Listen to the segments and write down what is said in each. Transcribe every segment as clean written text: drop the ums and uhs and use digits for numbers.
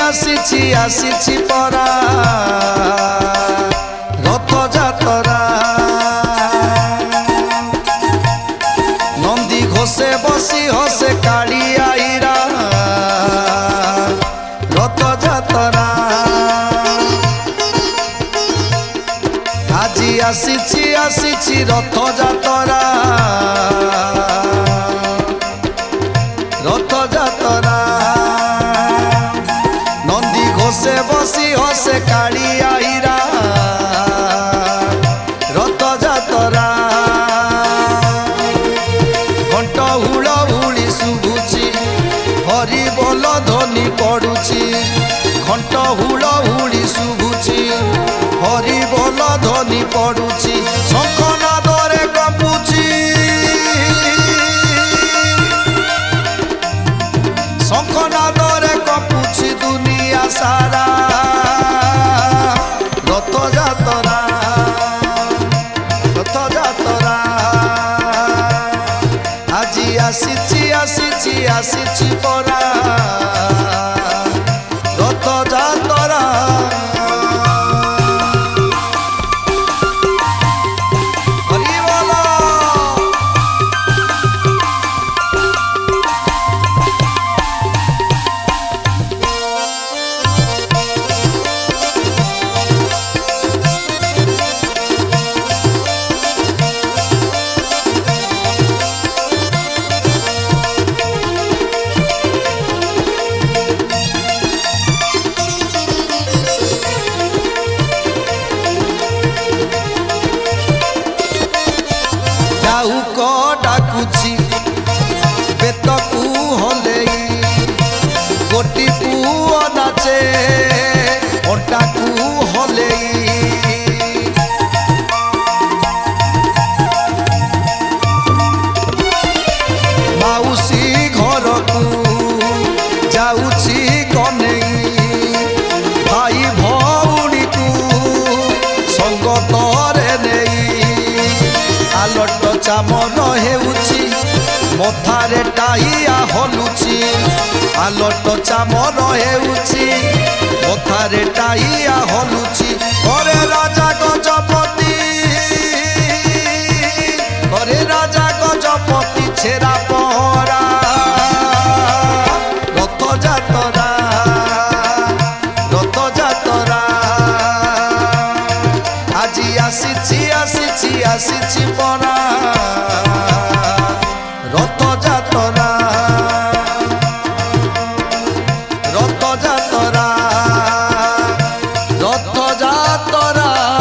आसीछि आसीछि परा रथ जातरा नंदी घोषे बसी हसे काली आईरा रथ जातरा আজি आसीछि आसीछि रथ जातरा रथ जातरा नंदी घोषे बसी हसे काली आईरा रथ जातरा घंट हुल हुली शुभुची हरि बोल ध्वनि पड़ुची घंट हुल हुली शुभुची हरि बोल ध्वनि पड़ुची शंखनादरे कंपुची शंखनादरे कंपुची दुनिया सारा रथ जातरा रथ जातरा আজি आसीछि आसीछि आसीछि परा रथ जातरा को डाकुची बेत को हले गोटी पुओ नाचे ओटा को हले माउसी घर को जाउची कने भाई भौणी को संगतरे नहीं आलट चामर हेउची मथारे टाइया हलुची आलट चामर हेउची मथारे टाइया हलुची करे राजा गजपति करे राजा गजपति छेरा पहरा रथ जातरा रथ जातरा আজি आसीछि आसीछि आसीछि परा रथ जातरा रथ जातरा रथ जातरा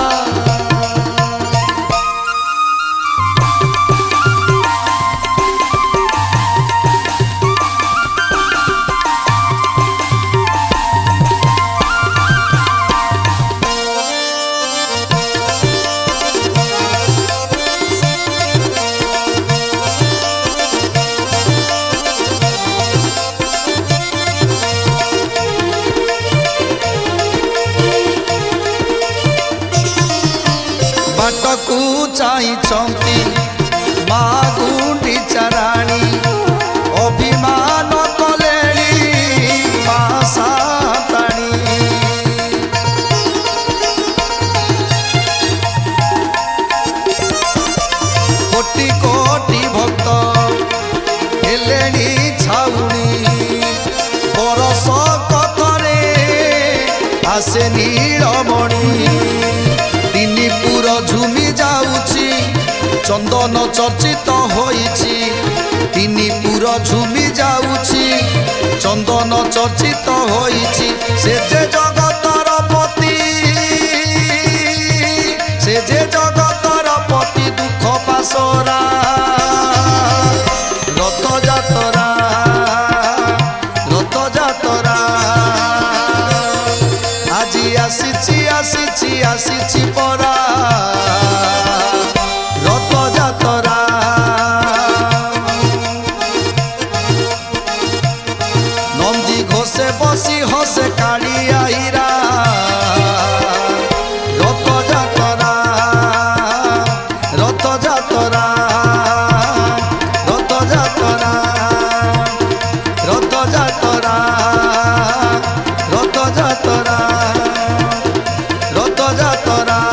बाटकू चाही माँ गुंडीचा राणी अभिमान कलेणी माँ साताणी कोटि कोटि भक्त हेलेणी छाउणी बरस कथरे आसे नीलमणि तीनिपुर झुमी जाउची चंदन चर्चित होईची तीनिपुर झुमी जाउची चंदन चर्चित होईची से जे जगतर पति से जे जगतर पति दुख पासरा रथ जातरा रथ जातरा আজি आसीछि आसीछि आसीछि परा रथ जातरा नंदी घोषे बसी हसे काली आईरा रथ जातरा रथ जातरा रथ जातरा रथ जातरा रथ तरा